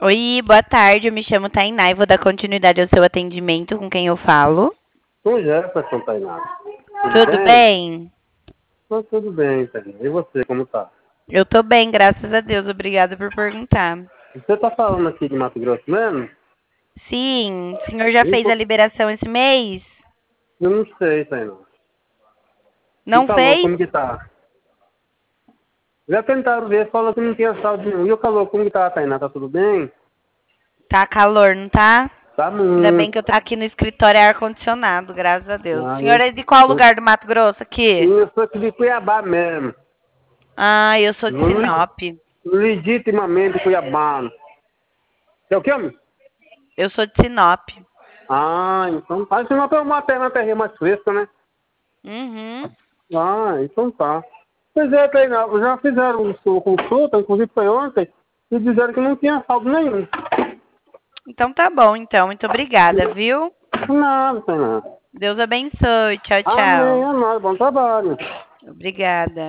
Oi, boa tarde. Eu me chamo Tainá e vou dar continuidade ao seu atendimento com quem eu falo. Com Jefferson, Tainá. Tudo Tudo bem? bem? Tudo bem, Tainá. E você, como tá? Eu tô bem, graças a Deus. Obrigada por perguntar. Você tá falando aqui de Mato Grosso mesmo? Sim, o senhor já fez a Eu liberação esse mês? não sei, Tainá. E o Não calor, fez? como que tá? Já tentaram ver, falou que não tinha saldo nenhum. E o calor, como que tá, Tainá? Tá tudo bem? Tá calor, não tá? Tá Ainda bem muito. que eu tô aqui no escritório é ar-condicionado, graças a Deus. O Ah, senhor é de qual lugar do Mato Grosso aqui? eu sou aqui de Cuiabá mesmo. Ah, eu sou de Sinop. Legitimamente cuiabano. É o quê, homem? Eu sou de Sinop. Ah, então tá. Senão tem uma terra mais fresca, né? Uhum. Ah, então tá. Pois é, Tainá, já fizeram sua consulta, inclusive foi ontem, e disseram que não tinha saldo nenhum. Então tá bom, então. Muito obrigada, viu? Nada, Tainá. Deus abençoe. Tchau, Amém, tchau. é nóis, bom trabalho. Obrigada.